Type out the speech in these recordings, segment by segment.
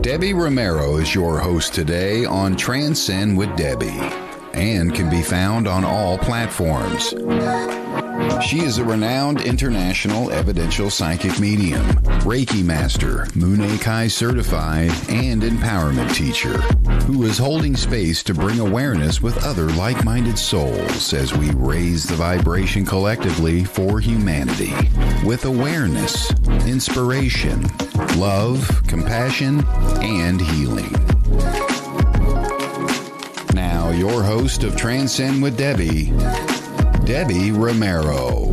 Debbie Romero is your host today on Transcend with Debbie and can be found on all platforms. She is a renowned international evidential psychic medium, Reiki master, Mune Kai certified, and empowerment teacher who is holding space to bring awareness with other like-minded souls as we raise the vibration collectively for humanity with awareness, inspiration, love, compassion, and healing. Now, your host of Transcend with Debbie, Debbie Romero.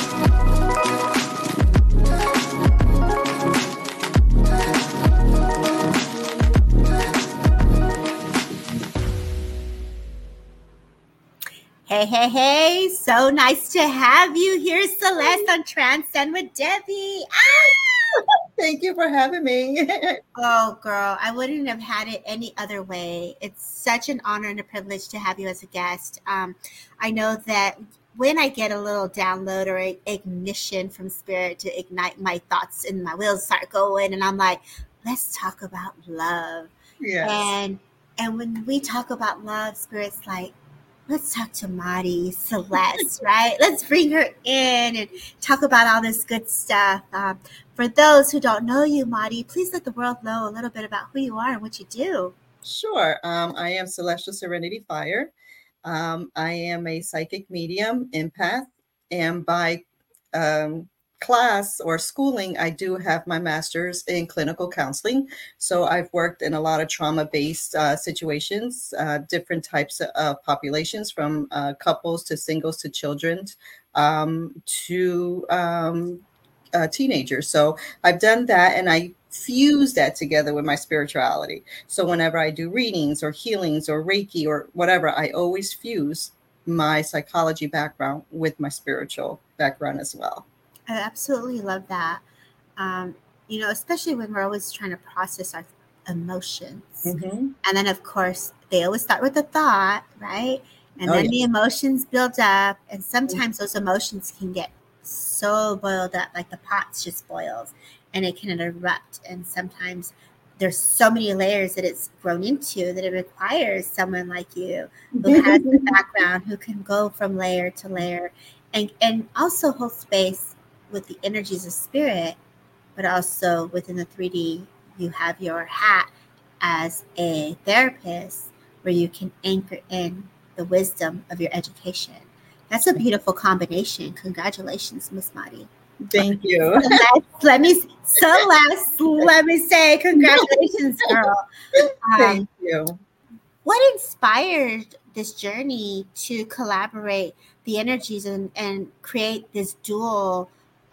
Hey, so nice to have you. Here's Celeste on Transcend with Debbie. Thank you for having me. Oh, girl, I wouldn't have had it any other way. It's such an honor and a privilege to have you as a guest. I know that when I get a little download or ignition from spirit to ignite my thoughts and my wheels start going, and I'm like, let's talk about love. Yes. And when we talk about love, spirit's like, let's talk to Madi, Celeste, right? Let's bring her in and talk about all this good stuff. For those who don't know you, Madi, please let the world know a little bit about who you are and what you do. Sure. I am Celestial Serenity Fire. I am a psychic medium, empath, and by class or schooling, I do have my master's in clinical counseling. So I've worked in a lot of trauma-based situations, different types of populations, from couples to singles to children to teenagers. So I've done that, and I fuse that together with my spirituality. So whenever I do readings or healings or Reiki or whatever, I always fuse my psychology background with my spiritual background as well. I absolutely love that. Especially when we're always trying to process our emotions. Mm-hmm. And then, of course, they always start with a thought, right? And then the emotions build up. And sometimes those emotions can get so boiled up, like the pot just boils, and it can erupt. And sometimes there's so many layers that it's grown into that it requires someone like you who has the background, who can go from layer to layer and also hold space with the energies of spirit, but also within the 3D, you have your hat as a therapist where you can anchor in the wisdom of your education. That's a beautiful combination. Congratulations, Miss Madi. Thank you. Let me say congratulations, girl. Thank you. What inspired this journey to collaborate the energies and create this dual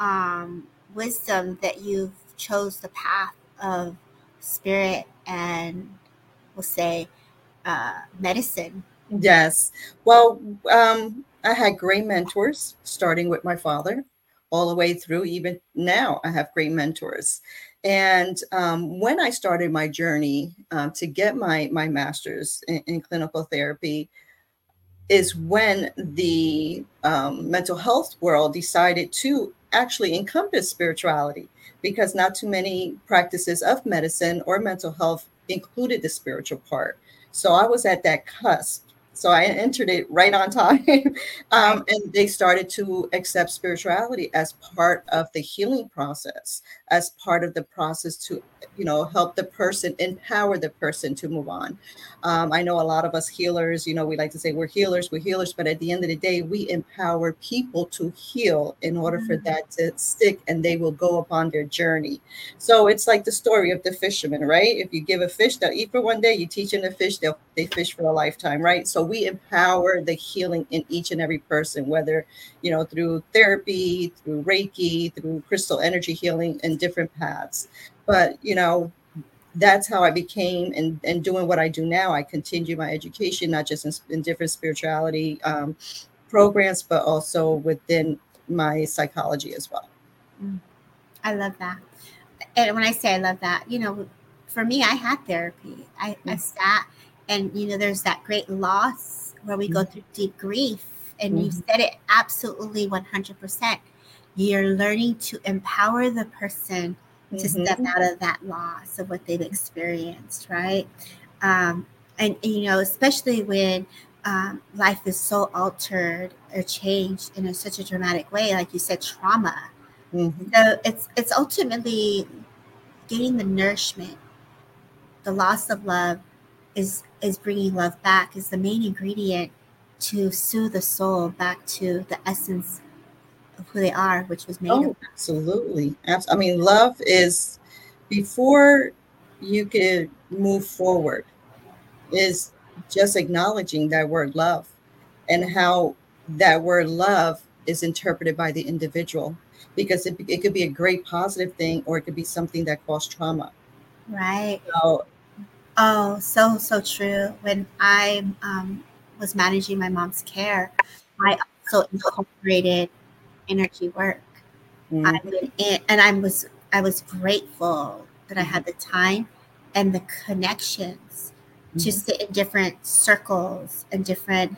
wisdom that you've chose the path of spirit and we'll say medicine? Yes. Well, I had great mentors, starting with my father, all the way through. Even now, I have great mentors. And when I started my journey to get my master's in clinical therapy, is when the mental health world decided to actually encompass spirituality, because not too many practices of medicine or mental health included the spiritual part. So I was at that cusp. So I entered it right on time. And they started to accept spirituality as part of the healing process, as part of the process to, help the person, empower the person to move on. I know a lot of us healers, we like to say we're healers, but at the end of the day, we empower people to heal in order for that to stick, and they will go upon their journey. So it's like the story of the fisherman, right? If you give a fish, they'll eat for one day. You teach them to fish, they fish for a lifetime, right? So we empower the healing in each and every person, whether, through therapy, through Reiki, through crystal energy healing, and different paths. But, that's how I became, and doing what I do now. I continue my education, not just in different spirituality programs, but also within my psychology as well. I love that. And when I say I love that, for me, I had therapy. I sat and, there's that great loss where we go through deep grief. And you said it absolutely 100%. You're learning to empower the person to step out of that loss of what they've experienced, right? And you know, especially when life is so altered or changed in such a dramatic way, like you said, trauma. So it's ultimately getting the nourishment. The loss of love is bringing love back, is the main ingredient to soothe the soul back to the essence of who they are, which was made of. Absolutely. I mean, love is, before you could move forward, is just acknowledging that word love and how that word love is interpreted by the individual, because it could be a great positive thing, or it could be something that caused trauma. Right. So, oh, so true. When I was managing my mom's care, I also incorporated energy work. And I was grateful that I had the time and the connections to sit in different circles and different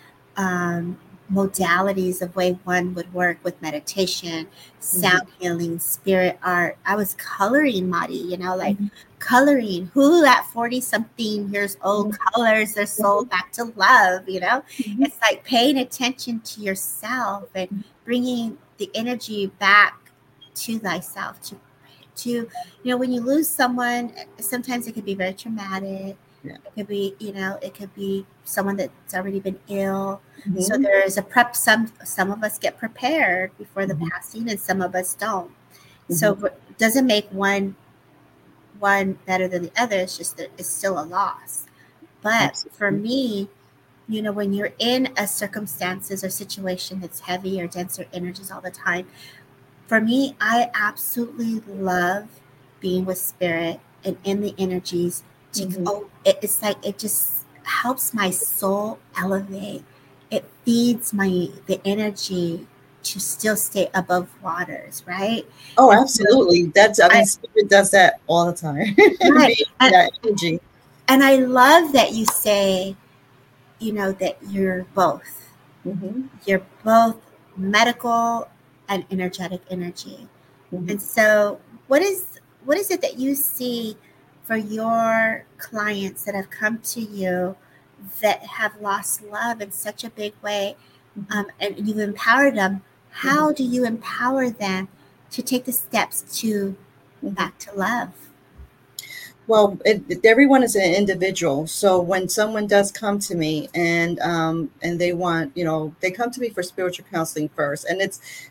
modalities of way one would work with meditation, sound healing, spirit art. I was coloring, Madi, you know, like coloring. Who at 40 something years old colors their soul back to love, you know? It's like paying attention to yourself and bringing the energy back to thyself, to you know, when you lose someone, sometimes it could be very traumatic. It could be, you know, it could be someone that's already been ill. So there is a prep. Some of us get prepared before the passing, and some of us don't. So it doesn't make one better than the other. It's just that it's still a loss. But for me, you know, when you're in a circumstances or situation that's heavy or denser energies all the time, for me, I absolutely love being with spirit and in the energies. It's like it just helps my soul elevate. It feeds the energy to still stay above waters, right? Oh, absolutely. Spirit does that all the time. Right. That energy. And I love that you say, you know, that you're both. You're both medical and energetic energy. And so what is it that you see for your clients that have come to you that have lost love in such a big way, and you've empowered them? How do you empower them to take the steps to back to love? Well, everyone is an individual. So when someone does come to me and they want, you know, they come to me for spiritual counseling first, and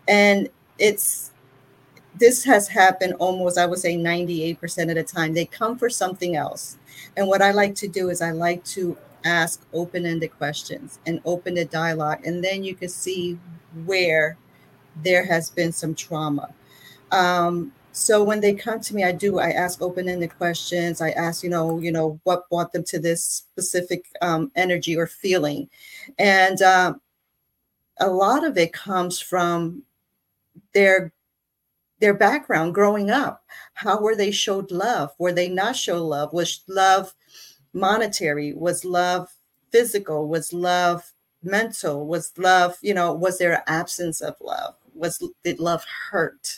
this has happened almost, I would say 98% of the time. They come for something else. And what I like to do is I like to ask open-ended questions and open the dialogue. And then you can see where there has been some trauma. So when they come to me, I ask open-ended questions. I ask, you know, what brought them to this specific energy or feeling. And a lot of it comes from their background growing up. How were they showed love? Were they not shown love? Was love monetary? Was love physical? Was love mental? Was love, you know, was there an absence of love? Did love hurt?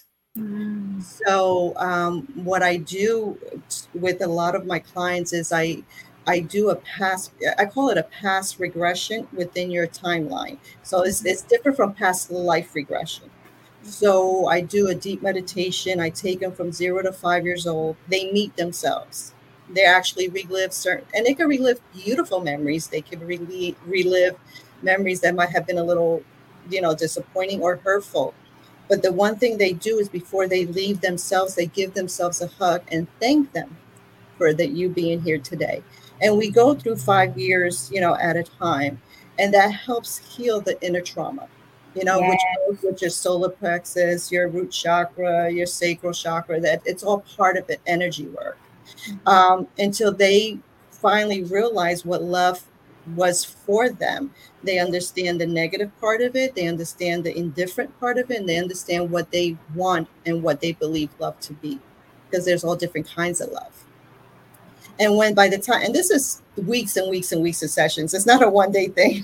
So what I do with a lot of my clients is I do I call it a past regression within your timeline. So it's different from past life regression. So I do a deep meditation. I take them from 0 to 5 years old. They meet themselves. They actually relive and they can relive beautiful memories. They can relive memories that might have been a little, you know, disappointing or hurtful. But the one thing they do is before they leave themselves, they give themselves a hug and thank them for you being here today. And we go through 5 years, you know, at a time. And that helps heal the inner trauma, you know, which goes with your solar plexus, your root chakra, your sacral chakra. That it's all part of the energy work. Until they finally realize what love was for them. They understand the negative part of it. They understand the indifferent part of it. And they understand what they want and what they believe love to be, because there's all different kinds of love. And when by the time, and this is weeks and weeks and weeks of sessions, it's not a one-day thing.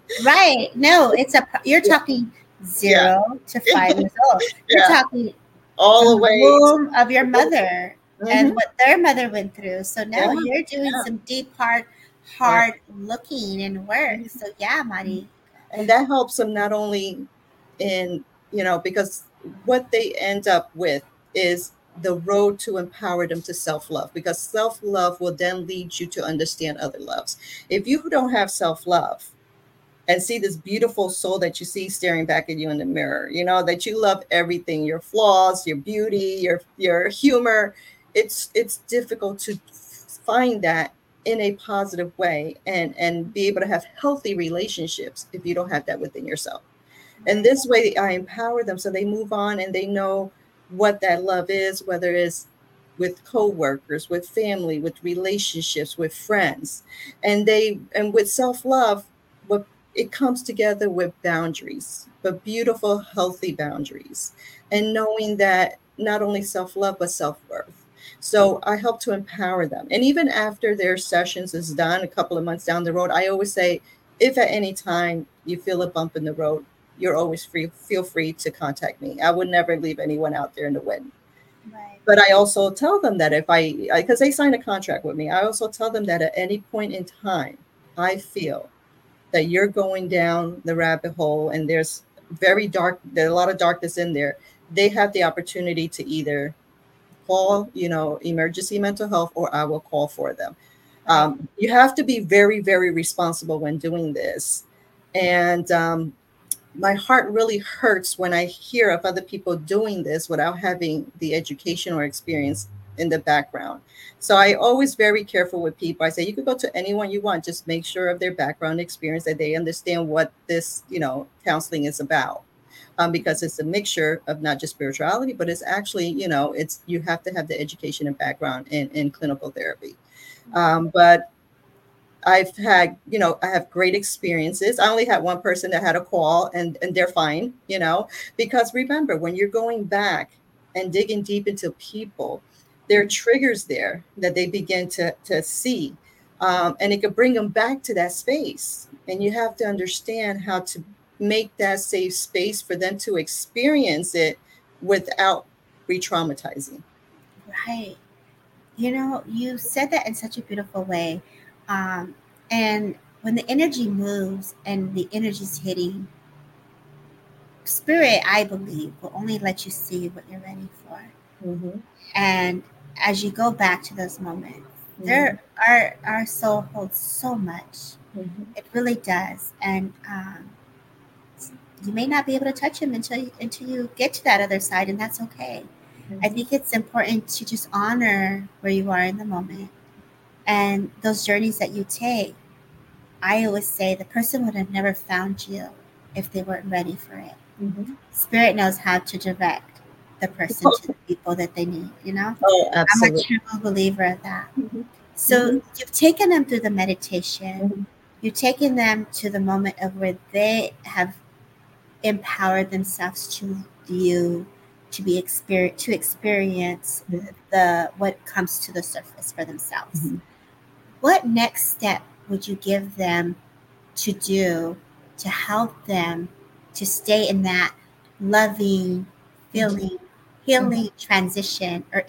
Right. No, you're talking 0 to 5 years old. You're talking all from the the way. womb of your mother and Mhm. what their mother went through. So now Yeah, you're doing yeah. some deep, Right. hard looking and work. Mhm. So yeah, Mari. And that helps them not only in, because what they end up with is the road to empower them to self-love, because self-love will then lead you to understand other loves. If you don't have self-love and see this beautiful soul that you see staring back at you in the mirror, that you love everything, your flaws, your beauty, your humor, it's difficult to find that in a positive way and be able to have healthy relationships if you don't have that within yourself. And this way I empower them so they move on and they know what that love is, whether it's with coworkers, with family, with relationships, with friends. And with self-love, what it comes together with boundaries, but beautiful, healthy boundaries. And knowing that not only self-love, but self-worth. So I help to empower them. And even after their sessions is done, a couple of months down the road, I always say, if at any time you feel a bump in the road, you're always feel free to contact me. I would never leave anyone out there in the wind. Right. But I also tell them that if because they signed a contract with me, I also tell them that at any point in time, I feel that you're going down the rabbit hole and there's a lot of darkness in there. They have the opportunity to either call, emergency mental health, or I will call for them. Right. You have to be very, very responsible when doing this. And my heart really hurts when I hear of other people doing this without having the education or experience in the background. So I always very careful with people. I say you could go to anyone you want, just make sure of their background experience, that they understand what this, counseling is about. Because it's a mixture of not just spirituality, but it's actually, it's you have to have the education and background in clinical therapy. But I have great experiences. I only had one person that had a call and they're fine, because remember, when you're going back and digging deep into people, there are triggers there that they begin to see. And it could bring them back to that space. And you have to understand how to make that safe space for them to experience it without re-traumatizing. Right. You said that in such a beautiful way. Um, and when the energy moves and the energy's hitting, spirit, I believe, will only let you see what you're ready for. Mm-hmm. And as you go back to those moments, Mm-hmm. our soul holds so much. Mm-hmm. It really does. And you may not be able to touch him until you get to that other side, and that's okay. I Mm-hmm. think it's important to just honor where you are in the moment and those journeys that you take. I always say the person would have never found you if they weren't ready for it. Mm-hmm. Spirit knows how to direct the person to the people that they need. Oh, I'm a absolutely. true believer of that. Mhm, So mhm, you've taken them through the meditation. mhm, You've taken them to the moment of where they have empowered themselves to view, to experience mhm, the what comes to the surface for themselves. mhm. What next step would you give them to do to help them to stay in that loving, Mhm, feeling, mhm. healing transition, or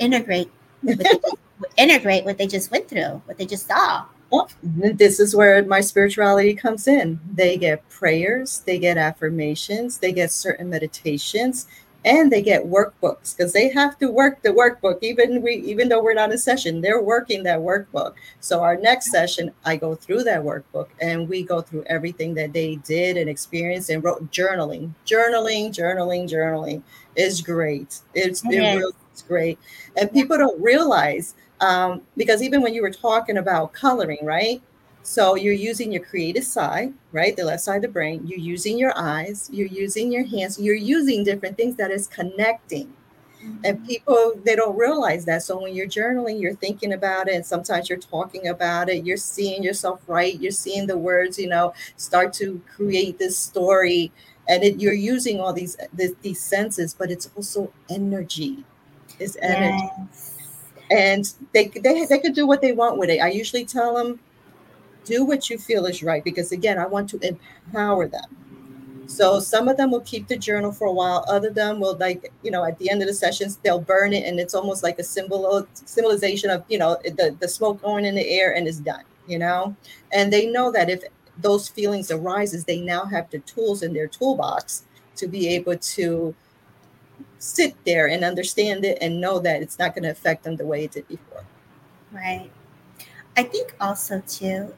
integrate what they just went through, what they just saw? Well, this is where my spirituality comes in. They get prayers, they get affirmations, they get certain meditations, and they get workbooks because they have to work the workbook. Even though we're not in session, they're working that workbook. So our next session, I go through that workbook and we go through everything that they did and experienced and wrote. Journaling is great. It It is. really is great, and Yeah. people don't realize, because even when you were talking about coloring, right? So you're using your creative side, right? The left side of the brain. You're using your eyes, you're using your hands, you're using different things that is connecting. And Mhm. people, they don't realize that. So when you're journaling, you're thinking about it. And sometimes you're talking about it. You're seeing yourself write. You're seeing the words, start to create this story. And you're using all these senses, but it's also energy. It's energy, Yes. and they could do what they want with it. I usually tell them, do what you feel is right, because again, I want to empower them. So some of them will keep the journal for a while. Other of them will, like, at the end of the sessions, they'll burn it, and it's almost like a symbolization of, the smoke going in the air, and it's done, And they know that if those feelings arises, they now have the tools in their toolbox to be able to sit there and understand it and know that it's not going to affect them the way it did before. Right. I think also too,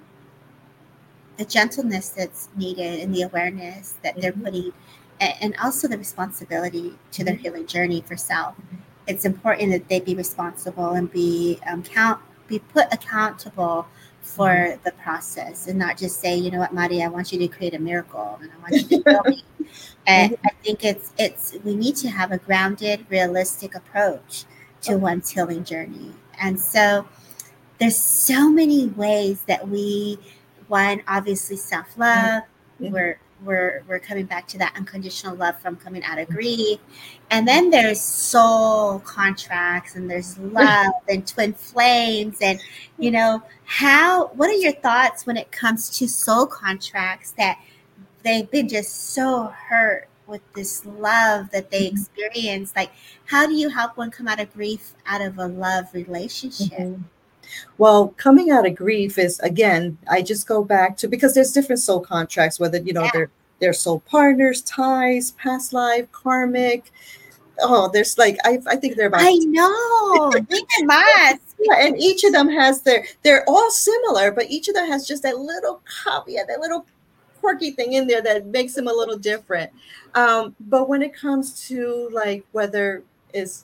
the gentleness that's needed and the awareness that they're putting, and also the responsibility to their healing journey for self. It's important that they be responsible and be put accountable for the process, and not just say, you know what, Mari, I want you to create a miracle and I want you to heal me. And I think we need to have a grounded, realistic approach to one's healing journey. And so there's so many ways that one, obviously self-love. We're coming back to that unconditional love from coming out of grief. And then there's soul contracts, and there's love and twin flames. And, what are your thoughts when it comes to soul contracts, that they've been just so hurt with this love that they experience? Like, how do you help one come out of grief, out of a love relationship? Well, coming out of grief is, again, I just go back to, because there's different soul contracts, whether, they're soul partners, ties, past life, karmic. Oh, there's like, I think they're about. I know. Yeah, and each of them has they're all similar, but each of them has just that little caveat, that little quirky thing in there that makes them a little different. But when it comes to, like, whether is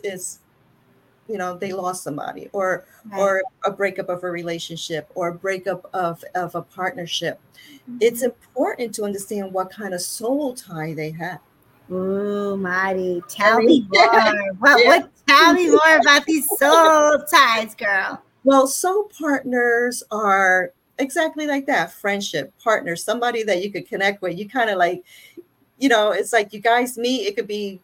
they lost somebody, or a breakup of a relationship, or a breakup of a partnership, it's important to understand what kind of soul tie they have. Ooh, Mari, tell me more. Tell me more about these soul ties, girl. Well, soul partners are exactly like that. Friendship, partner, somebody that you could connect with. You kind of like, it's like you guys meet. It could be,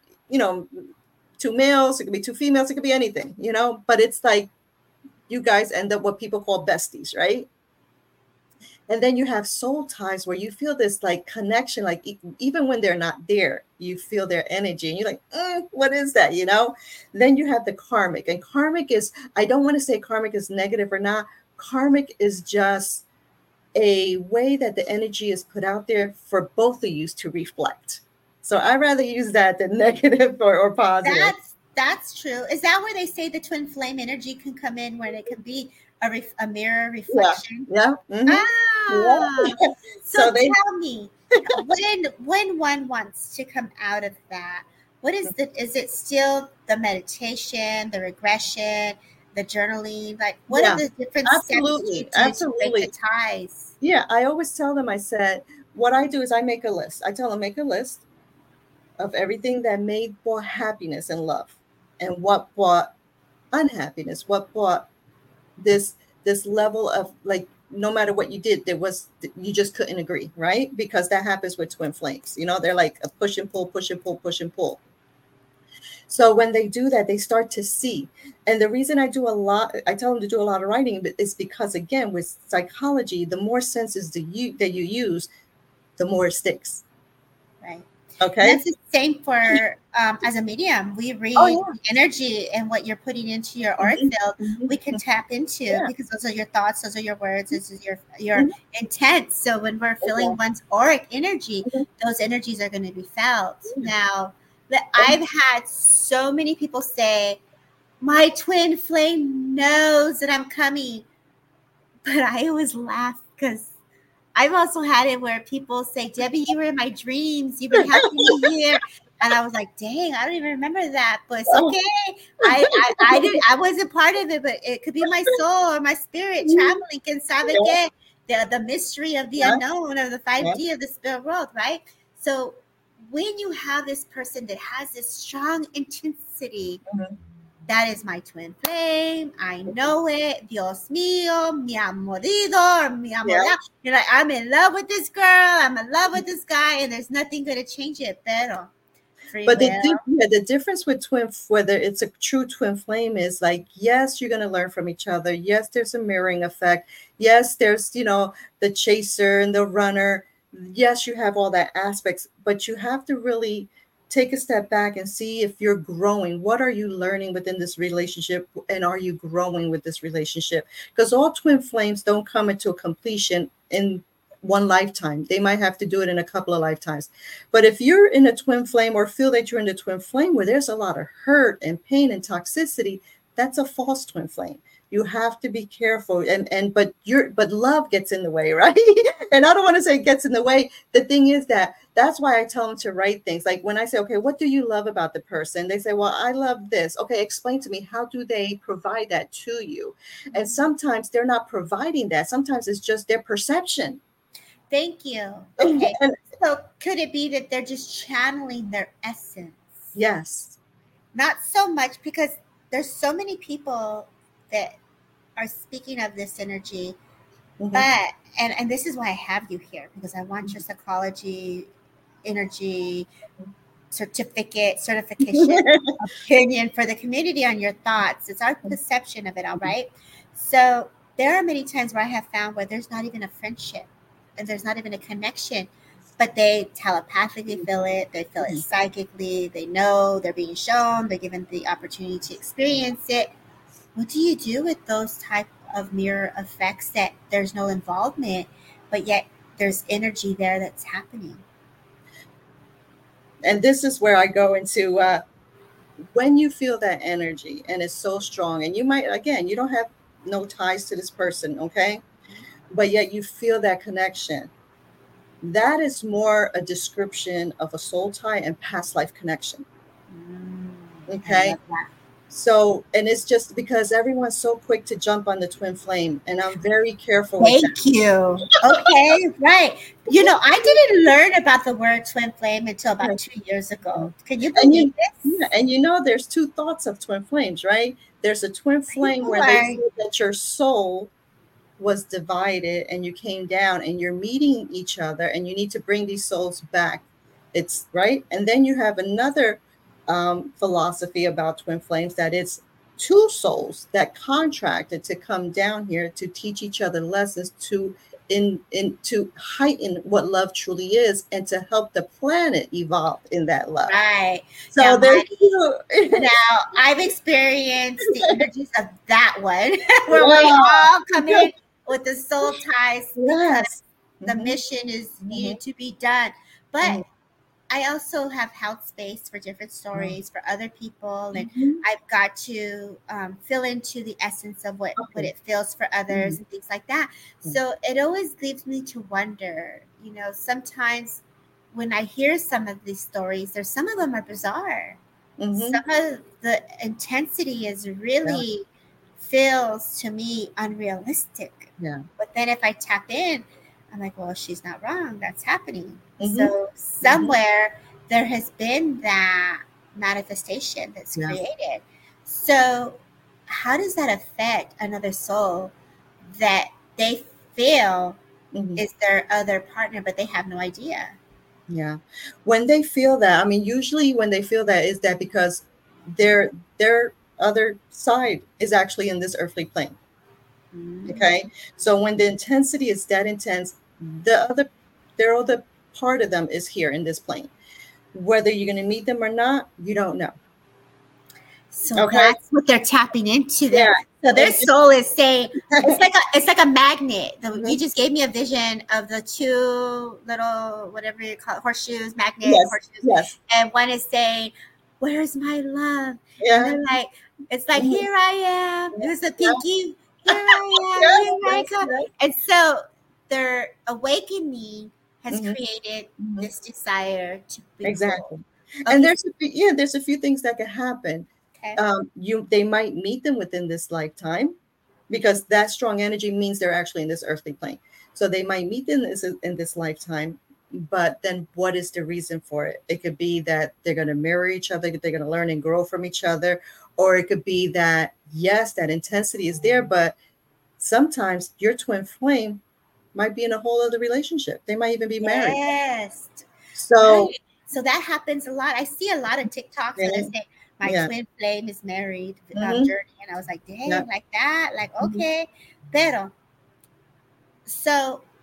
two males, it could be two females, it could be anything, but it's like you guys end up what people call besties, right? And then you have soul ties where you feel this like connection, like even when they're not there, you feel their energy, and you're like, what is that, Then you have the karmic, and karmic is, I don't want to say karmic is negative or not. Karmic is just a way that the energy is put out there for both of you to reflect. So I'd rather use that than negative or positive. That's true. Is that where they say the twin flame energy can come in, where it can be a mirror reflection? Yeah. Yeah. So tell me, when one wants to come out of that, what is is it still the meditation, the regression, the journaling? Like, what are the different steps you do to break the ties? Yeah, I always tell them, I said, what I do is I make a list. I tell them, make a list of everything that brought happiness and love, and what brought unhappiness, what brought this level of, like, no matter what you did, you just couldn't agree, right? Because that happens with twin flames. They're like a push and pull, push and pull, push and pull. So when they do that, they start to see. And the reason I tell them to do a lot of writing is because, again, with psychology, the more senses that you use, the more it sticks. Right. Okay. And that's the same for as a medium. We read energy and what you're putting into your auric field. We can tap into because those are your thoughts, those are your words, this is your intent. So when we're feeling one's auric energy, those energies are going to be felt. Now, I've had so many people say, my twin flame knows that I'm coming, but I always laugh because I've also had it where people say, Debbie, you were in my dreams. You've been helping me here. And I was like, dang, I don't even remember that. But it's okay. I wasn't part of it, but it could be my soul or my spirit traveling inside again. The mystery of the unknown, of the 5D of the spirit world, right? So when you have this person that has this strong intensity, that is my twin flame. I know it. Dios mío, mi amorido, mi amor. You're like, I'm in love with this girl. I'm in love with this guy, and there's nothing going to change it. Pero but the difference with whether it's a true twin flame is, like, yes, you're going to learn from each other. Yes, there's a mirroring effect. Yes, there's, the chaser and the runner. yes, you have all that aspects, but you have to really take a step back and see if you're growing. What are you learning within this relationship? And are you growing with this relationship? Because all twin flames don't come into a completion in one lifetime. They might have to do it in a couple of lifetimes. But if you're in a twin flame or feel that you're in a twin flame where there's a lot of hurt and pain and toxicity, that's a false twin flame. You have to be careful, but love gets in the way, right? And I don't want to say it gets in the way. The thing is that's why I tell them to write things. Like when I say, okay, what do you love about the person? They say, well, I love this. Okay, explain to me, how do they provide that to you? And sometimes they're not providing that. Sometimes it's just their perception. Thank you. Okay. So could it be that they're just channeling their essence? Yes. Not so much, because there's so many people that are speaking of this energy, but and this is why I have you here, because I want your psychology, energy, certification opinion for the community on your thoughts. It's our perception of it all, right? So there are many times where I have found where there's not even a friendship and there's not even a connection, but they telepathically feel it, they feel it psychically, they know, they're being shown, they're given the opportunity to experience it. What do you do with those type of mirror effects that there's no involvement, but yet there's energy there that's happening? And this is where I go into when you feel that energy and it's so strong, and you might, again, you don't have no ties to this person, okay? But yet you feel that connection. That is more a description of a soul tie and past life connection. Okay. So, and it's just because everyone's so quick to jump on the twin flame, and I'm very careful. Thank you. Okay, right. You know, I didn't learn about the word twin flame until about 2 years ago. Can you believe this? Yeah, and you know, there's two thoughts of twin flames, right? There's a twin flame where they say that your soul was divided and you came down and you're meeting each other and you need to bring these souls back. It's right. And then you have another philosophy about twin flames, that it's two souls that contracted to come down here to teach each other lessons, to heighten what love truly is, and to help the planet evolve in that love. Right. So now I've experienced the energies of that one where we all come in with the soul ties because the mission is needed to be done. But I also have held space for different stories for other people, and I've got to fill into the essence of what it feels for others and things like that. So it always leaves me to wonder, you know, sometimes when I hear some of these stories, some of them are bizarre. Some of the intensity is really feels to me unrealistic. But then if I tap in, I'm like, well, she's not wrong. That's happening. So somewhere there has been that manifestation that's created. So how does that affect another soul that they feel is their other partner, but they have no idea? Yeah. When they feel that, I mean, usually when they feel that, is that because their other side is actually in this earthly plane. Okay. So when the intensity is that intense, their other part of them is here in this plane. Whether you're going to meet them or not, you don't know. So that's what they're tapping into there. So their soul is saying, it's like a magnet. You just gave me a vision of the two little, whatever you call it, horseshoes, magnets, horseshoes. And one is saying, where's my love? And they're like, it's like, here I am. There's a pinky. Here I am. Here I come. And so their awakening has created this desire to be exactly. And there's a few things that can happen. They might meet them within this lifetime, because that strong energy means they're actually in this earthly plane. So they might meet in this lifetime, but then what is the reason for it? It could be that they're going to mirror each other, they're going to learn and grow from each other, or it could be that, yes, that intensity is there, but sometimes your twin flame might be in a whole other relationship. They might even be married. Yes. So that happens a lot. I see a lot of TikToks that say, my twin flame is married, journey. And I was like, dang, like that? Like, okay. Pero, so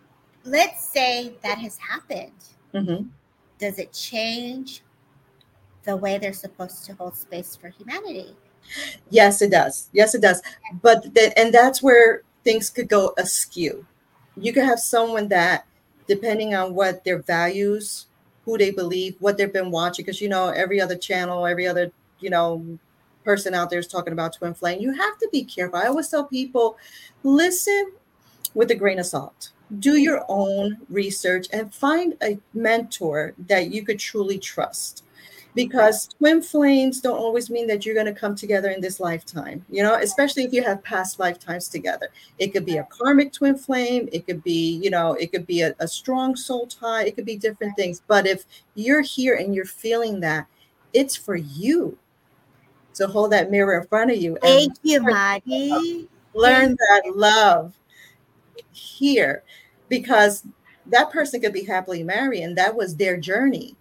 let's say that has happened. Mm-hmm. Does it change the way they're supposed to hold space for humanity? Yes, it does. Yes, it does. But and that's where things could go askew. You could have someone that, depending on what their values, who they believe, what they've been watching, because every other channel, every other person out there is talking about twin flame. You have to be careful. I always tell people, listen with a grain of salt. Do your own research and find a mentor that you could truly trust, because twin flames don't always mean that you're going to come together in this lifetime, especially if you have past lifetimes together. It could be a karmic twin flame. It could be, it could be a strong soul tie. It could be different things. But if you're here and you're feeling that, it's for you to hold that mirror in front of you and Thank you, Marty. learn that love here, because that person could be happily married and that was their journey.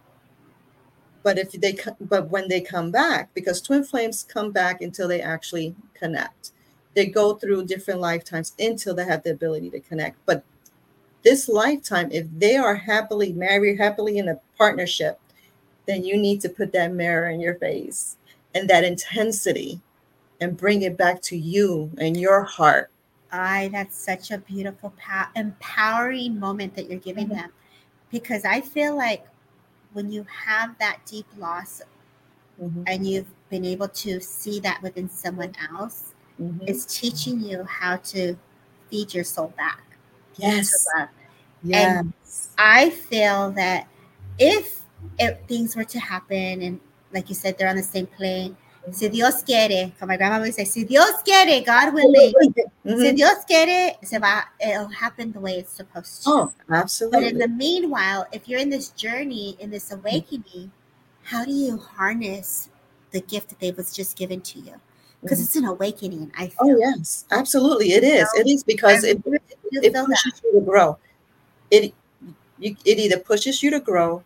But when they come back, because twin flames come back until they actually connect, they go through different lifetimes until they have the ability to connect. But this lifetime, if they are happily married, happily in a partnership, then you need to put that mirror in your face and that intensity and bring it back to you and your heart. That's such a beautiful, empowering moment that you're giving them, because I feel like when you have that deep loss and you've been able to see that within someone else, it's teaching you how to feed your soul back. Yes. To love. Yes. And I feel that if things were to happen, and like you said, they're on the same plane, si Dios quiere, como my grandma would say, si Dios quiere, God willing. Si Dios quiere, it'll happen the way it's supposed to. Oh, absolutely. But in the meanwhile, if you're in this journey, in this awakening, how do you harness the gift that they was just given to you? Because it's an awakening, I feel. Oh, yes, absolutely. It is. It is, because it pushes you to grow. It either pushes you to grow,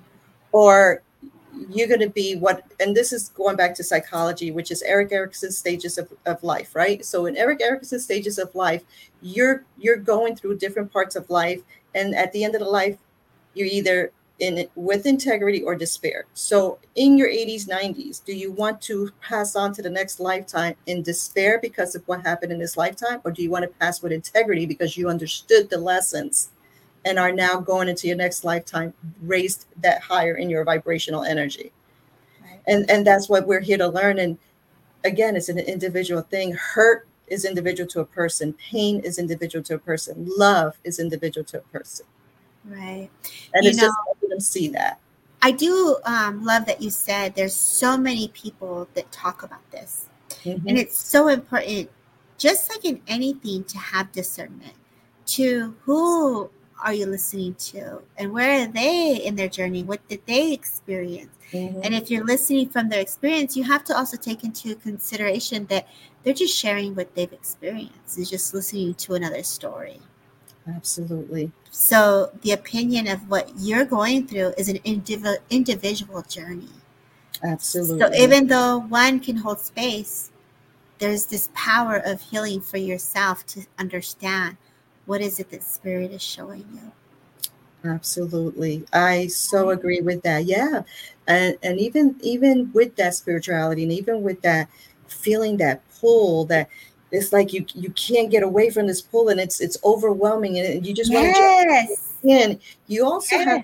or you're going to be and this is going back to psychology, which is Erik Erikson's stages of life, right? So in Erik Erikson's stages of life, you're going through different parts of life. And at the end of the life, you're either in it with integrity or despair. So in your 80s, 90s, do you want to pass on to the next lifetime in despair because of what happened in this lifetime? Or do you want to pass with integrity because you understood the lessons and are now going into your next lifetime raised that higher in your vibrational energy? Right. And that's what we're here to learn. And again, it's an individual thing. Hurt is individual to a person. Pain is individual to a person. Love is individual to a person. Right. And it's just helping them see that. I do love that you said there's so many people that talk about this. And it's so important, just like in anything, to have discernment to who are you listening to and where are they in their journey? What did they experience? And if you're listening from their experience, you have to also take into consideration that they're just sharing what they've experienced. It's just listening to another story. Absolutely. So the opinion of what you're going through is an individual journey. Absolutely. So even though one can hold space, there's this power of healing for yourself to understand what is it that spirit is showing you. Absolutely. I so agree with that. Yeah. And even with that spirituality, and even with that feeling, that pull, that it's like you can't get away from this pull, and it's overwhelming, and you just want to jump in. You also have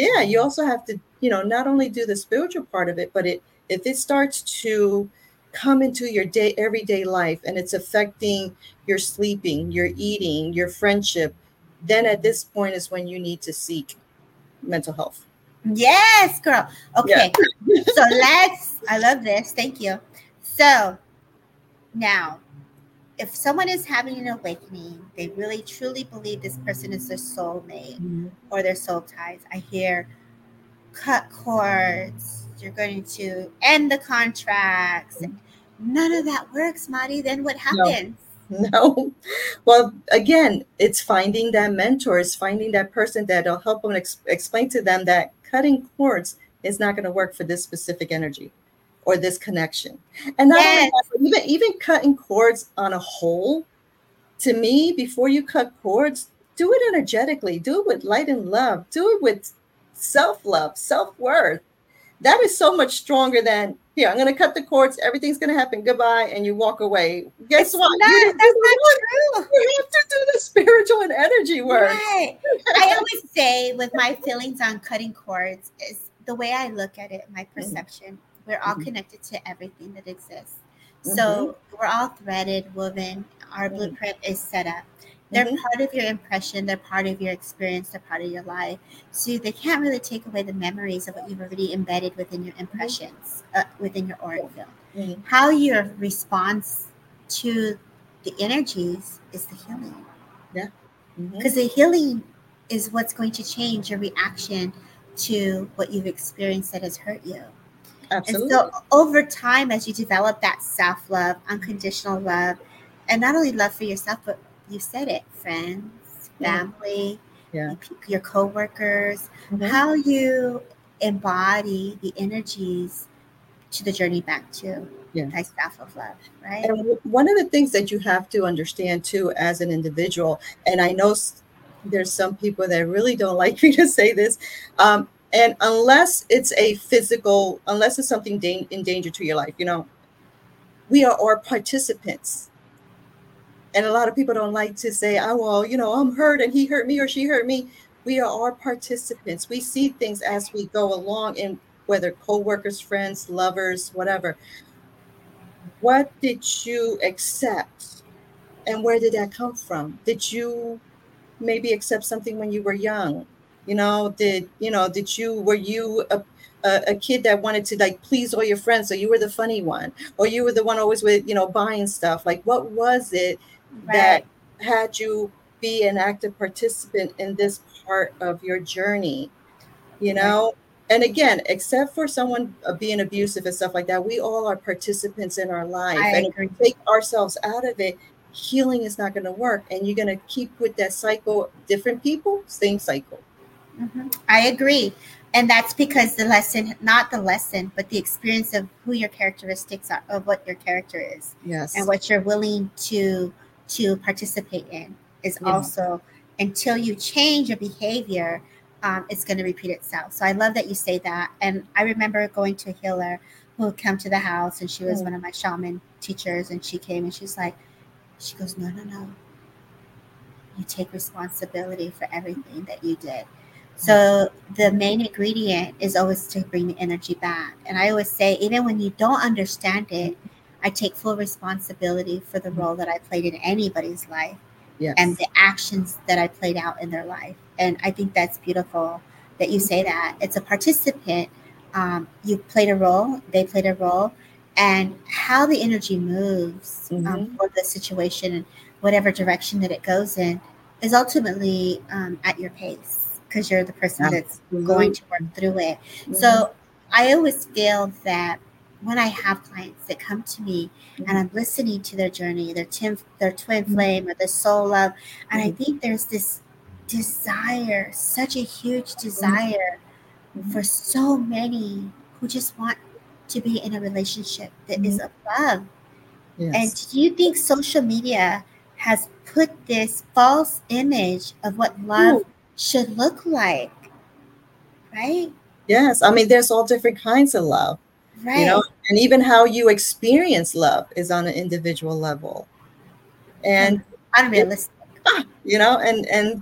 to, not only do the spiritual part of it, but if it starts to come into your everyday life and it's affecting your sleeping, your eating, your friendship, then at this point is when you need to seek mental health. Yes, girl. Okay. Yeah. So I love this. Thank you. So now, if someone is having an awakening, they really truly believe this person is their soulmate or their soul ties. I hear cut cords. You're going to end the contracts. None of that works, Marty. Then what happens? No. Well, again, it's finding that mentor. It's finding that person that'll help them explain to them that cutting cords is not going to work for this specific energy or this connection. And not only that, even cutting cords on a whole, to me, before you cut cords, do it energetically, do it with light and love, do it with self-love, self-worth. That is so much stronger than, here, I'm going to cut the cords, everything's going to happen, goodbye, and you walk away. Guess what? You didn't do the work. You have to do the spiritual and energy work. Right. I always say with my feelings on cutting cords is the way I look at it, my perception. We're all connected to everything that exists. So we're all threaded, woven. Our blueprint is set up. They're part of your impression. They're part of your experience. They're part of your life. So they can't really take away the memories of what you've already embedded within your impressions, within your auric field. How your response to the energies is the healing. Yeah. Because the healing is what's going to change your reaction to what you've experienced that has hurt you. Absolutely. And so over time, as you develop that self-love, unconditional love, and not only love for yourself, but you said it, friends, family, your coworkers, how you embody the energies to the journey back to that self of love, right? And one of the things that you have to understand too, as an individual, and I know there's some people that really don't like me to say this, and unless it's unless it's something in danger to your life, we are all participants. And a lot of people don't like to say, oh, well, I'm hurt and he hurt me or she hurt me. We are all participants. We see things as we go along, in whether co-workers, friends, lovers, whatever. What did you accept? And where did that come from? Did you maybe accept something when you were young? Were you a kid that wanted to like please all your friends, so you were the funny one, or you were the one always with buying stuff? Like, what was it that had you be an active participant in this part of your journey? And again, except for someone being abusive and stuff like that, we all are participants in our life. And if we take ourselves out of it, healing is not going to work, and you're going to keep with that cycle. Different people, same cycle. I agree. And that's because not the lesson, but the experience of who your characteristics are, of what your character is. Yes. And what you're willing to participate in is also, until you change your behavior, it's going to repeat itself. So I love that you say that. And I remember going to a healer who would come to the house, and she was one of my shaman teachers, and she came and she goes, no. You take responsibility for everything that you did. So the main ingredient is always to bring the energy back. And I always say, even when you don't understand it, I take full responsibility for the role that I played in anybody's life and the actions that I played out in their life. And I think that's beautiful that you say that. It's a participant. You played a role, they played a role, and how the energy moves for the situation and whatever direction that it goes in is ultimately at your pace, because you're the person that's going to work through it. So I always feel that when I have clients that come to me and I'm listening to their journey, their twin flame or their soul love, and I think there's this desire, such a huge desire for so many who just want to be in a relationship that is of love. And do you think social media has put this false image of what love should look like? Right? Yes. I mean, there's all different kinds of love. Right. And even how you experience love is on an individual level. And unrealistic. And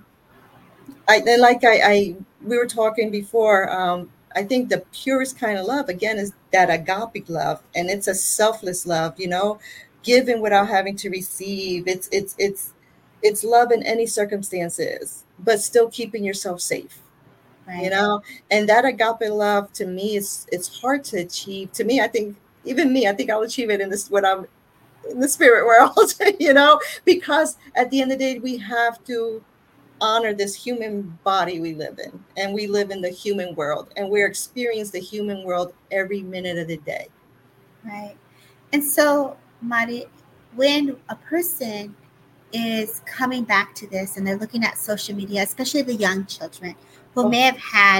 we were talking before, I think the purest kind of love, again, is that agapic love. And it's a selfless love, given without having to receive. It's love in any circumstances, but still keeping yourself safe. Right. And that agape love, to me, it's hard to achieve. To me, I think I'll achieve it when I'm in the spirit world, because at the end of the day, we have to honor this human body we live in, and we live in the human world, and we're experiencing the human world every minute of the day. Right. And so, Mari, when a person is coming back to this and they're looking at social media, especially the young children who may have had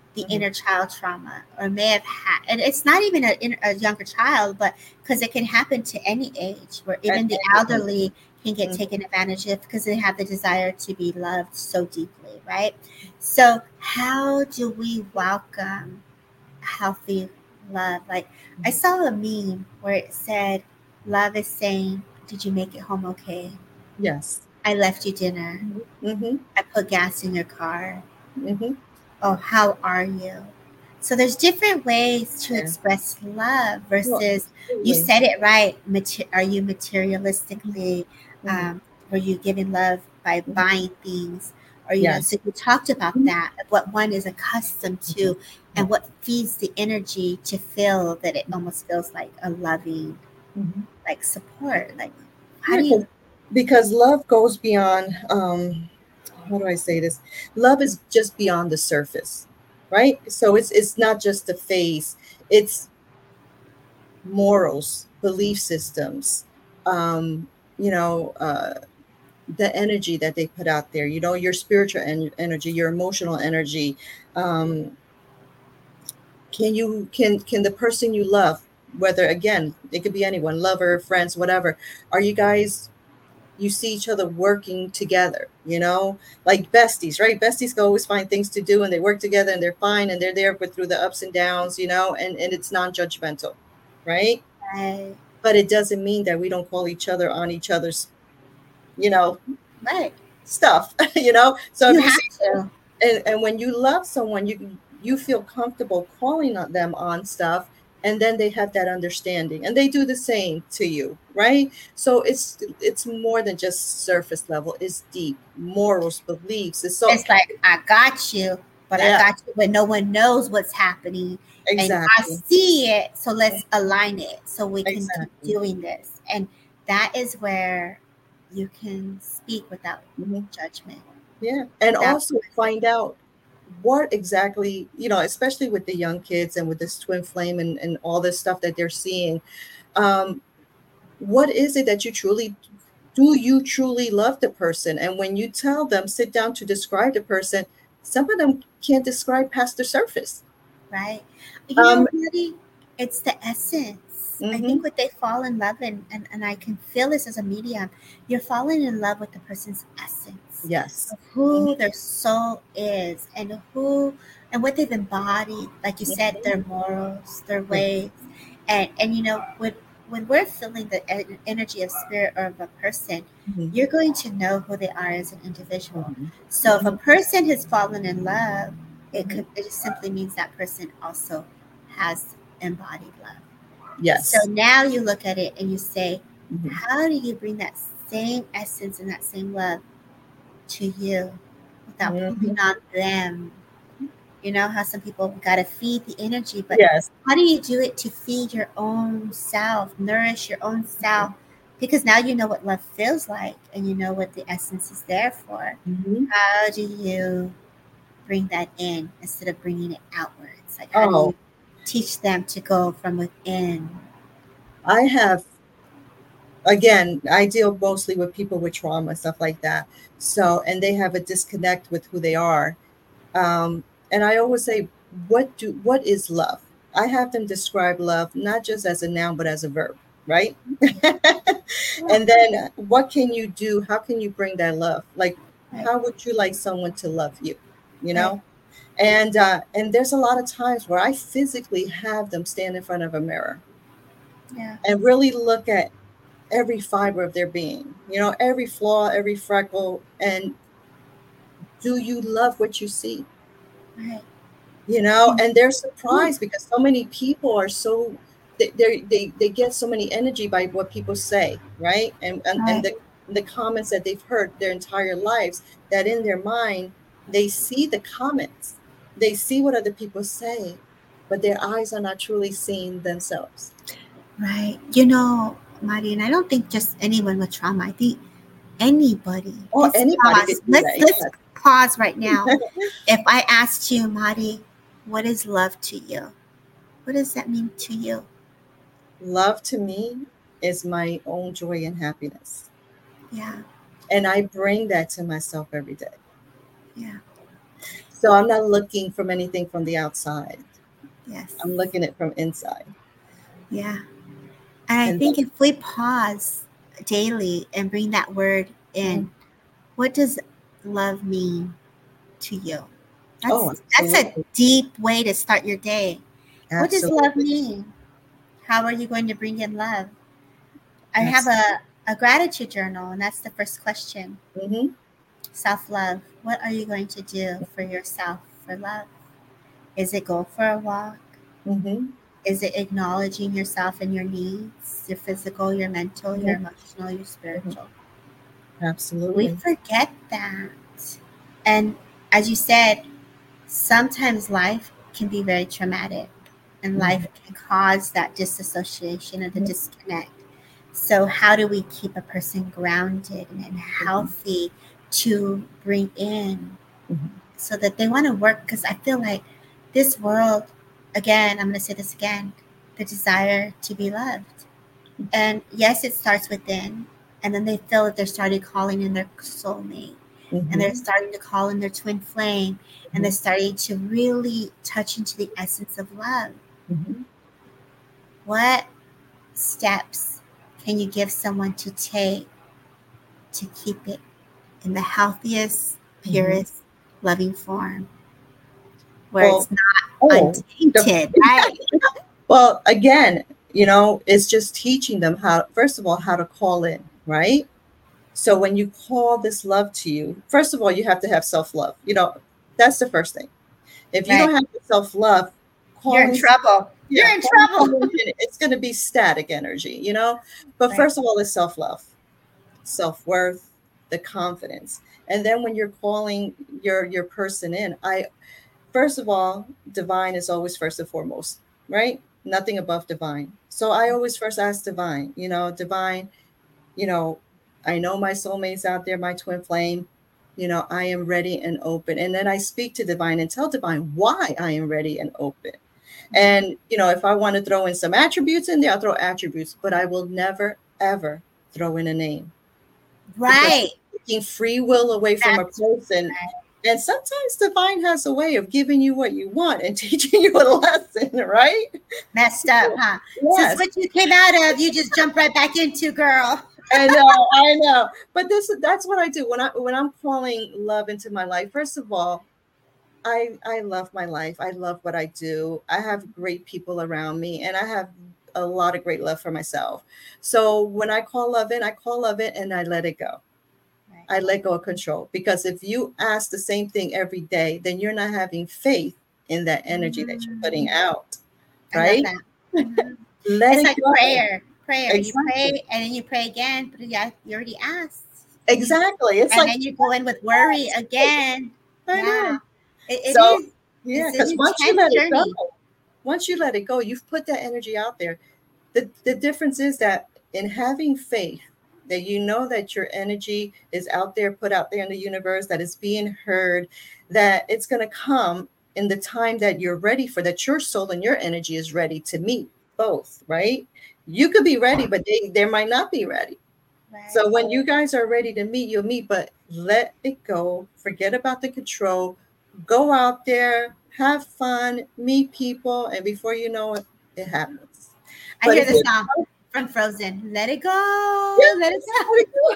the inner child trauma, or may have had, and it's not even a younger child, but because it can happen to any age, where even the elderly can get taken advantage of because they have the desire to be loved so deeply, right? So how do we welcome healthy love? Like, I saw a meme where it said, love is saying, did you make it home okay? Yes. I left you dinner. I put gas in your car. Oh, how are you? So there's different ways to express love versus, you said it right. Are you materialistically, were you giving love by buying things? Or, you know, so you talked about that, what one is accustomed to and what feeds the energy to feel that it almost feels like a loving, like support. Like, how do you? Because love goes beyond, how do I say this? Love is just beyond the surface, right? So it's not just the face, it's morals, belief systems, you know, the energy that they put out there, you know, your spiritual energy, your emotional energy. Can the person you love, whether, again, it could be anyone, lover, friends, whatever, are you guys, you see each other working together, you know, like besties, right? Besties can always find things to do and they work together and they're fine and they're there but through the ups and downs, you know, and it's non-judgmental, right? Right. But it doesn't mean that we don't call each other on each other's, you know, Right. stuff, you know. So You if you have see, to. and when you love someone, you feel comfortable calling on them on stuff, and then they have that understanding and they do the same to you, right? So it's more than just surface level, it's deep morals, beliefs. It's like, I got you, but I got you when no one knows what's happening. And I Exactly. see it, so let's align it so we can Exactly. keep doing this. And that is where you can speak without judgment. Yeah. And also find out what exactly, you know, especially with the young kids and with this twin flame and all this stuff that they're seeing. What is it that you truly love the person? And when you tell them, sit down to describe the person, some of them can't describe past the surface. Right. You know, Maddie, it's the essence. I Mm-hmm. think what they fall in love in, and I can feel this as a medium, you're falling in love with the person's essence. Yes. Of who their soul is and what they've embodied. Like you said, their morals, their ways. And you know, when we're feeling the energy of spirit or of a person, you're going to know who they are as an individual. So if a person has fallen in love, it just simply means that person also has embodied love. Yes. So now you look at it and you say, how do you bring that same essence and that same love to you without pulling on them? You know how some people got to feed the energy, but how do you do it to feed your own self, nourish your own self? Because now you know what love feels like and you know what the essence is there for. How do you bring that in instead of bringing it outwards? Like, how do you teach them to go from within? I have, again, I deal mostly with people with trauma, stuff like that. So, and they have a disconnect with who they are. And I always say, what is love? I have them describe love not just as a noun, but as a verb, right? And then what can you do? How can you bring that love? Like, how would you like someone to love you? You know? And there's a lot of times where I physically have them stand in front of a mirror and really look at every fiber of their being, you know, every flaw, every freckle. And do you love what you see? Right. You know, and they're surprised because so many people are so they get so many energy by what people say, right? And the comments that they've heard their entire lives, that in their mind they see the comments, they see what other people say, but their eyes are not truly seeing themselves. Right. You know, Marty, and I don't think just anyone with trauma. I think anybody. Or anybody could do that. Let's pause right now. If I asked you, Marty, what is love to you? What does that mean to you? Love to me is my own joy and happiness. Yeah. And I bring that to myself every day. Yeah. So I'm not looking from anything from the outside. Yes. I'm looking at it from inside. Yeah. And I think if we pause daily and bring that word in, what does love mean to you? That's a deep way to start your day. Absolutely. What does love mean? How are you going to bring in love? I have a gratitude journal, and that's the first question. Mm-hmm. Self-love. What are you going to do for yourself for love? Is it go for a walk? Mm-hmm. Is it acknowledging yourself and your needs, your physical, your mental, your emotional, your spiritual? Absolutely. We forget that. And as you said, sometimes life can be very traumatic, and life can cause that disassociation or the disconnect. So how do we keep a person grounded and healthy to bring in so that they want to work? Because I feel like this world, again, I'm going to say this again, the desire to be loved. And yes, it starts within. And then they feel that they're starting calling in their soulmate. And they're starting to call in their twin flame. And they're starting to really touch into the essence of love. What steps can you give someone to take to keep it in the healthiest, purest, loving form? Where it's not untainted, right? Well, again, it's just teaching them how, first of all, how to call in, right? So when you call this love to you, first of all, you have to have self-love. That's the first thing. If you don't have self-love, you're in trouble. You're in trouble. It's going to be static energy, But first of all, it's self-love, self-worth, the confidence. And then when you're calling your person in, first of all, divine is always first and foremost, right? Nothing above divine. So I always first ask divine, divine, I know my soulmate's out there, my twin flame, I am ready and open. And then I speak to divine and tell divine why I am ready and open. And, if I want to throw in some attributes in there, I'll throw attributes, but I will never, ever throw in a name. Right. Taking free will away from a person. Right. And sometimes divine has a way of giving you what you want and teaching you a lesson, right? Messed up, huh? Yes. So what you came out of, you just jump right back into, girl. I know. But that's what I do when I'm calling love into my life. First of all, I love my life. I love what I do. I have great people around me, and I have a lot of great love for myself. So when I call love in and I let it go. I let go of control, because if you ask the same thing every day, then you're not having faith in that energy that you're putting out, right? It's like prayer. Exactly. You pray and then you pray again, but you already asked. Exactly. And then you go in with worry again. I know. It is. Yeah, because once you let it go, you've put that energy out there. The difference is that in having faith, that that your energy is out there, put out there in the universe, that it's being heard, that it's going to come in the time that you're ready for, that your soul and your energy is ready to meet both, right? You could be ready, but they might not be ready. Right. So when you guys are ready to meet, you'll meet, but let it go. Forget about the control. Go out there, have fun, meet people, and before you know it, it happens. I hear the song from Frozen. Let it go. Yeah, let it go.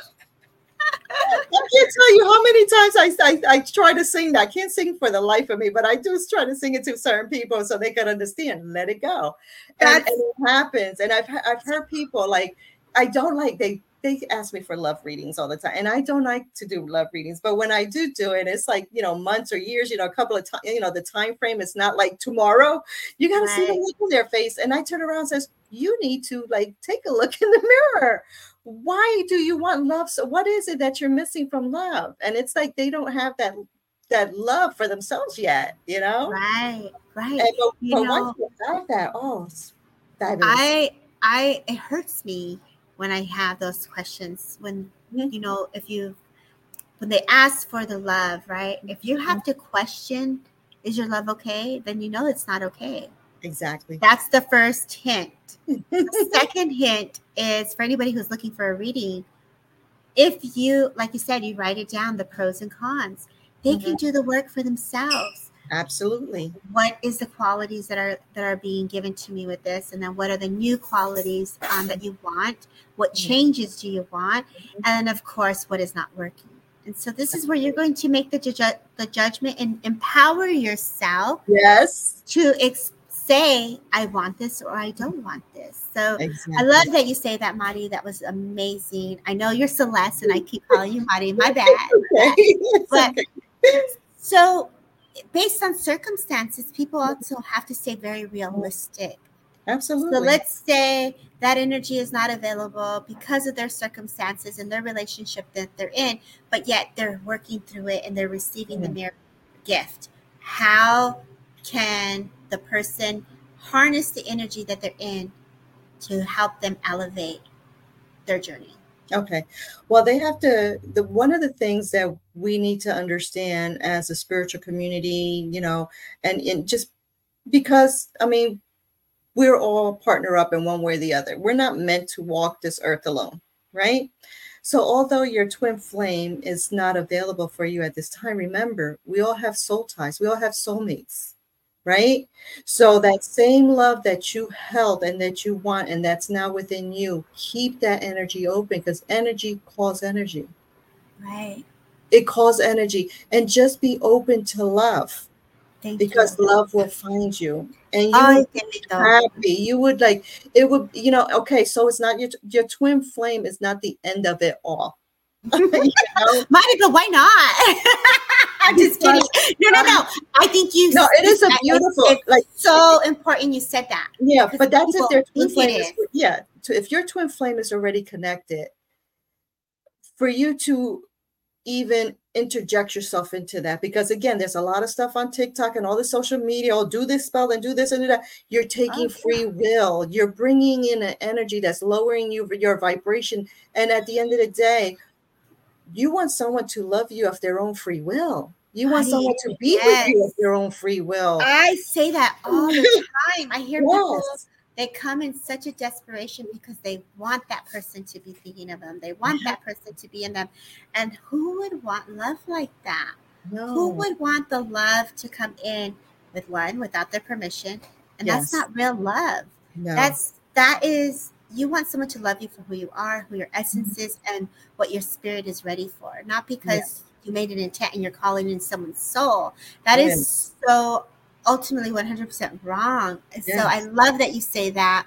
I can't tell you how many times I try to sing that. I can't sing for the life of me, but I do try to sing it to certain people so they can understand. Let it go. And it happens. And I've heard people like, I don't like, they ask me for love readings all the time. And I don't like to do love readings. But when I do it, it's like, months or years, a couple of times, the time frame is not like tomorrow. You got to see the look in their face. And I turn around and says, you need to take a look in the mirror. Why do you want love? So what is it that you're missing from love? And it's like they don't have that love for themselves yet, Right. And, but once you have that, it's fabulous. It hurts me when I have those questions, when when they ask for the love, right? If you have to question, is your love okay? Then it's not okay. Exactly. That's the first hint. The second hint is for anybody who's looking for a reading. If you, like you said, you write it down, the pros and cons. they can do the work for themselves. Absolutely. What is the qualities that are being given to me with this, and then what are the new qualities that you want? What changes do you want? And then, of course, what is not working? And so this is where you're going to make the judgment and empower yourself. Yes. To say, I want this or I don't want this. So exactly. I love that you say that, Mari. That was amazing. I know you're Celeste, and I keep calling you Mari. My bad. Okay. But okay. So based on circumstances, people also have to stay very realistic. Absolutely. So let's say that energy is not available because of their circumstances and their relationship that they're in, but yet they're working through it and they're receiving the mirror gift. How can the person harness the energy that they're in to help them elevate their journey? Okay. Well, they have to, one of the things that we need to understand as a spiritual community, and just because, I mean, we're all partner up in one way or the other. We're not meant to walk this earth alone, right? So although your twin flame is not available for you at this time, remember, we all have soul ties. We all have soulmates, right? So that same love that you held and that you want and that's now within you, keep that energy open, because energy calls energy. Right. It calls energy. And just be open to love. Because love will find you, and you would be happy. You would it would, okay, so it's not your twin flame is not the end of it all. Might, but why not? I'm just kidding. No. I think no, it is a beautiful, it's so important you said that. Yeah, but that's if their twin flame is, if your twin flame is already connected, for you to even interject yourself into that, because again, there's a lot of stuff on TikTok and all the social media. Oh, do this spell and do this and do that. You're taking free will. You're bringing in an energy that's lowering your vibration. And at the end of the day, you want someone to love you of their own free will. You want someone to be with you of their own free will. I say that all the time. I hear people. They come in such a desperation because they want that person to be thinking of them. They want that person to be in them. And who would want love like that? No. Who would want the love to come in without their permission? And that's not real love. No. That is, you want someone to love you for who you are, who your essence is, and what your spirit is ready for. Not because you made an intent and you're calling in someone's soul. That is so ultimately 100% wrong. So I love that you say that.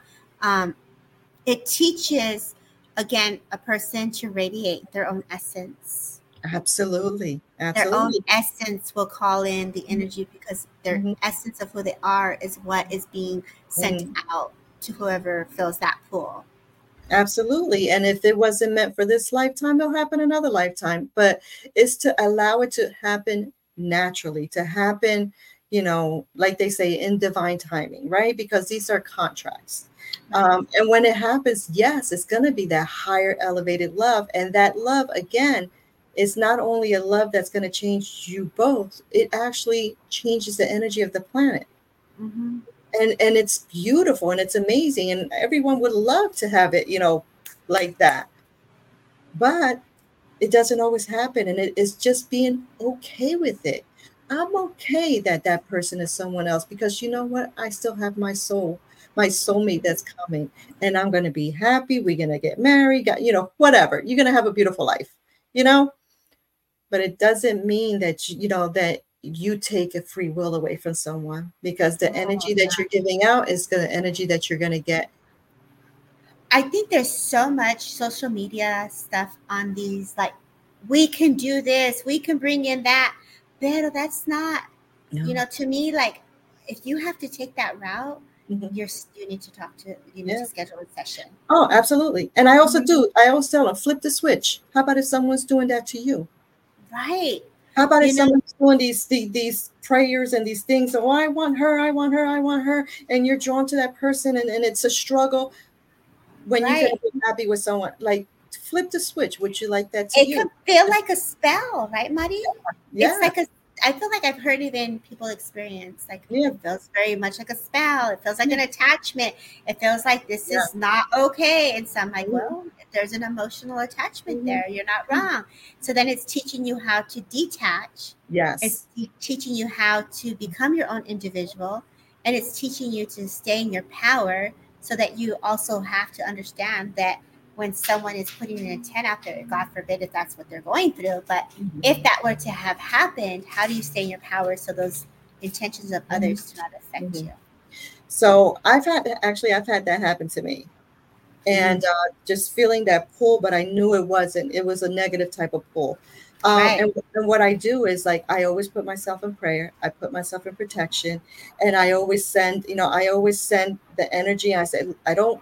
It teaches, again, a person to radiate their own essence. Absolutely. Their own essence will call in the energy, because their essence of who they are is what is being sent out to whoever fills that pool. Absolutely. And if it wasn't meant for this lifetime, it'll happen another lifetime. But it's to allow it to happen naturally, to happen, like they say, in divine timing, right? Because these are contracts. And when it happens, yes, it's going to be that higher elevated love. And that love, again, is not only a love that's going to change you both, it actually changes the energy of the planet. Mm-hmm. And it's beautiful and it's amazing. And everyone would love to have it, like that. But it doesn't always happen. And it is just being okay with it. I'm okay that that person is someone else, because you know what? I still have my soul, my soulmate that's coming, and I'm going to be happy. We're going to get married, whatever. You're going to have a beautiful life, but it doesn't mean that, that you take a free will away from someone, because the energy that you're giving out is the energy that you're going to get. I think there's so much social media stuff on these, like, we can do this, we can bring in that. But that's not, to me, like, if you have to take that route, you need to talk to, need to schedule a session. Oh, absolutely. And I also do. I always tell them, flip the switch. How about if someone's doing that to you? Right. How about if someone's doing these prayers and these things? Oh, I want her, I want her, I want her. And you're drawn to that person, and it's a struggle when you can be happy with someone. Like, flip the switch. Would you like that to you? It could feel like a spell, right, Mari? Yeah. It's like I feel like I've heard even people experience like Yeah. it feels very much like a spell. It feels like an attachment. It feels like this Yeah. is not okay. And so I'm like, Mhm. well, if there's an emotional attachment Mhm. there, you're not wrong. So then it's teaching you how to detach. Yes. It's teaching you how to become your own individual, and it's teaching you to stay in your power, so that you also have to understand that when someone is putting an intent out there, God forbid if that's what they're going through, but Mhm. if that were to have happened, how do you stay in your power so those intentions of others do not affect Mhm. you? So I've had that happen to me, and just feeling that pull, but I knew it wasn't. It was a negative type of pull. Right. And what I do is, like, I always put myself in prayer. I put myself in protection, and I always send the energy. I said, I don't,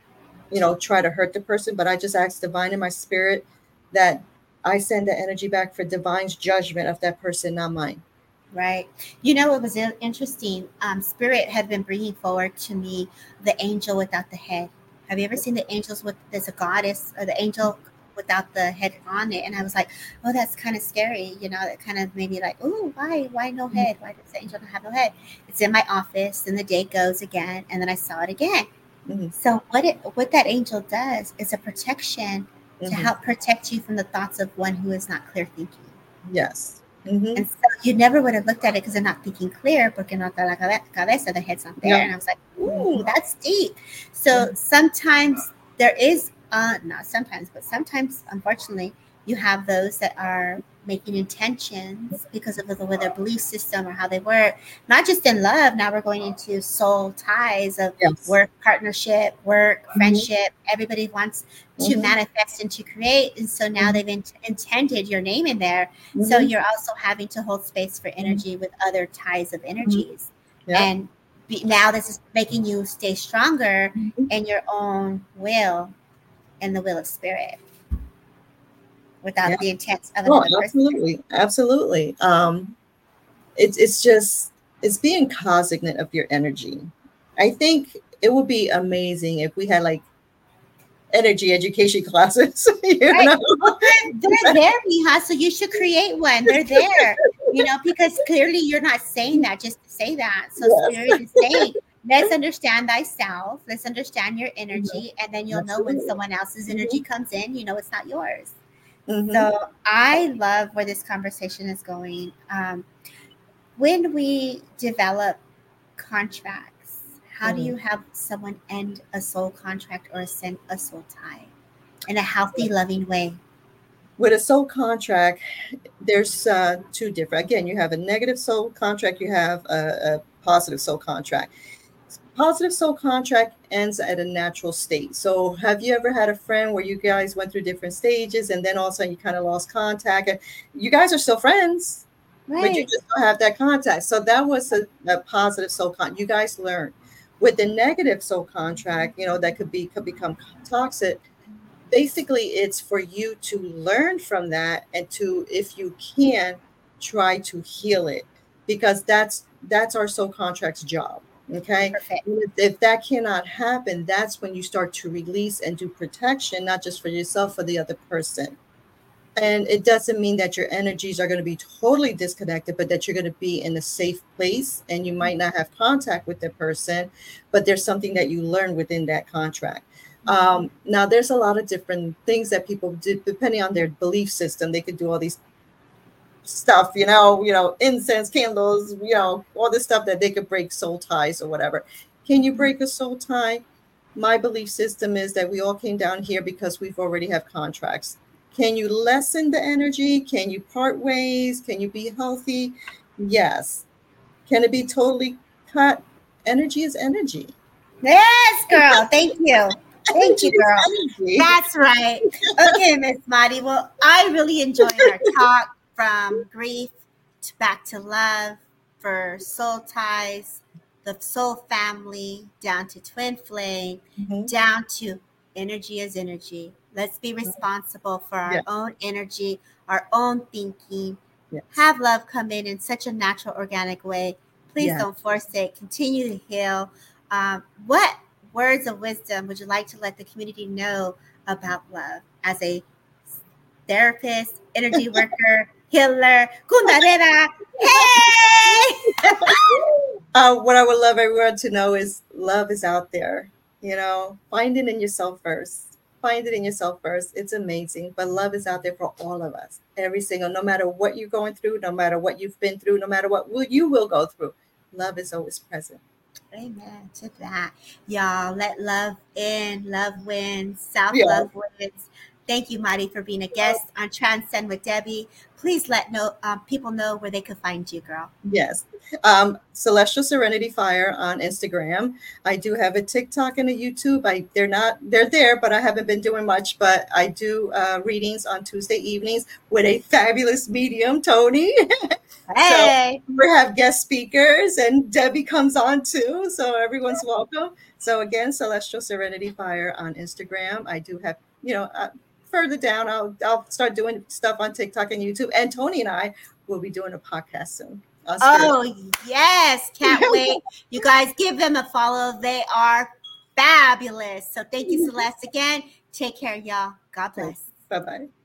try to hurt the person, but I just ask divine in my spirit that I send the energy back for divine's judgment of that person, not mine. Right. You know, it was interesting. Spirit had been bringing forward to me the angel without the head. Have you ever seen the angels with, there's a goddess or the angel without the head on it? And I was like, oh, that's kind of scary. You know, that kind of made me like, oh, why no head? Why does the angel not have no head? It's in my office, and the day goes again, and then I saw it again. Mhm. So what that angel does is a protection to Mhm. help protect you from the thoughts of one who is not clear thinking. Yes. Mhm. And so you never would have looked at it because they're not thinking clear, porque no está la cabeza, the head's not there. Yeah. And I was like, ooh, that's deep. So sometimes there is, not sometimes, but sometimes, unfortunately, you have those that are making intentions because of the way their belief system or how they work, not just in love. Now we're going into soul ties of Yes. work, partnership, work, Mhm. friendship. Everybody wants to Mhm. manifest and to create. And so now Mhm. they've intended your name in there. So Mhm. you're also having to hold space for energy with other ties of energies. Yeah. And now this is making you stay stronger Mhm. in your own will and the will of spirit without Yeah. the intent of Oh, another person. absolutely. Absolutely. It's being cognizant of your energy. I think it would be amazing if we had like energy education classes, Right. Well, they're there, Miha. So you should create one. They're there, because clearly you're not saying that just to say that. So Yes. Spirit is saying, let's understand thyself. Let's understand your energy. And then you'll know when Absolutely. someone else's energy comes in, it's not yours. Mhm. So I love where this conversation is going. When we develop contracts, how do Mhm. you have someone end a soul contract or send a soul tie in a healthy, loving way? With a soul contract, there's two different. Again, you have a negative soul contract. You have a positive soul contract. Positive soul contract ends at a natural state. So have you ever had a friend where you guys went through different stages and then all of a sudden you kind of lost contact, and you guys are still friends, but you Right. just don't have that contact? So that was a positive soul contract. You guys learned. With the negative soul contract, that could become toxic. Basically, it's for you to learn from that and to, if you can, try to heal it, because that's our soul contract's job. Okay. Perfect. If that cannot happen, that's when you start to release and do protection, not just for yourself, for the other person. And it doesn't mean that your energies are going to be totally disconnected, but that you're going to be in a safe place and you might not have contact with the person, but there's something that you learn within that contract. Now, there's a lot of different things that people do depending on their belief system. They could do all these stuff, incense, candles, all this stuff that they could break soul ties or whatever. Can you break a soul tie? My belief system is that we all came down here because we've already have contracts. Can you lessen the energy? Can you part ways? Can you be healthy? Yes. Can it be totally cut? Energy is energy. Yes, girl. Thank you. Thank Energy you, is girl. energy. That's right. Okay, Miss Madi. Well, I really enjoyed our talk from grief to back to love, for soul ties, the soul family, down to twin flame, Mhm. down to energy is energy. Let's be responsible for our Yeah. own energy, our own thinking. Yes. Have love come in such a natural, organic way. Please Yeah. don't force it. Continue to heal. What words of wisdom would you like to let the community know about love as a therapist, energy worker, healer, kundalera. Hey! What I would love everyone to know is love is out there. Find it in yourself first. Find it in yourself first. It's amazing. But love is out there for all of us. Every single, no matter what you're going through, no matter what you've been through, no matter what you will go through. Love is always present. Amen to that. Y'all, let love in. Love wins. Self-love wins. Thank you, Mari, for being a guest on Transcend with Debbie. Please let people know where they could find you, girl. Yes. Celestial Serenity Fire on Instagram. I do have a TikTok and a YouTube. They're there, but I haven't been doing much. But I do readings on Tuesday evenings with a fabulous medium, Tony. Hey. So we have guest speakers, and Debbie comes on too. So everyone's welcome. So again, Celestial Serenity Fire on Instagram. I do have, further down, I'll start doing stuff on TikTok and YouTube. And Tony and I will be doing a podcast soon. Oh, yes. Can't wait. You guys give them a follow. They are fabulous. So thank you, Celeste, again. Take care, y'all. God bless. Bye-bye.